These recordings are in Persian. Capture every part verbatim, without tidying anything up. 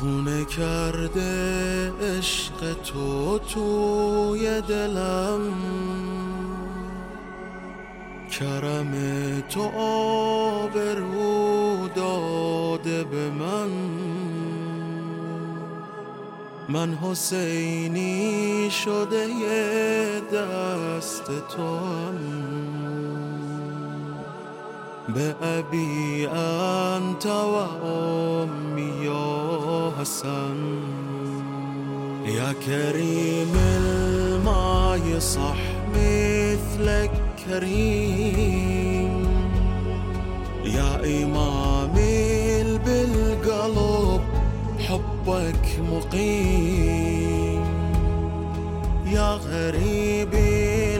خونه کرده عشق تو توی دلم، کرم تو آبرو داده به من. من حسینی شده ی دست تو هم، به ابی انت و امی یا حسن. یا کریم الماء صح مثلك كريم، يا إمامي بالقلب حبك مقيم. يا غريبي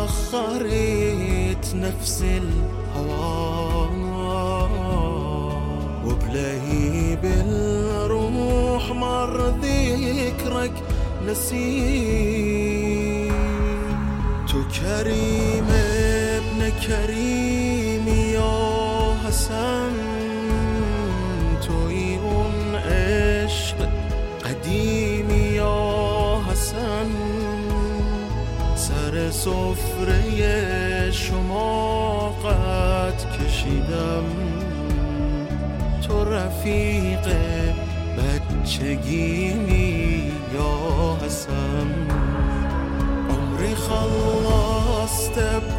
لسخرت نفس الهوى، وبلهيب الروح مر ذكرك نسيم. تو كريم ابن كريم يا حسن، توی اون عشق قدیم یا حسن. سر سفره شما قد کشیدم، تو رفیق بچگیمی یا حسن. عمري خلصت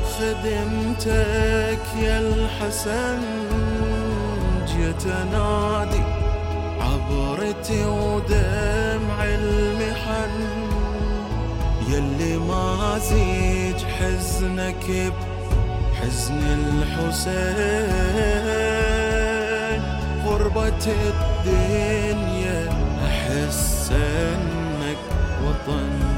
بخدمتك يا الحسن، جيت انادي عبرتي ودمع المحن. يلي ما زيج حزنك بحزن الحسين، غربة الدنيا احس انك وطن.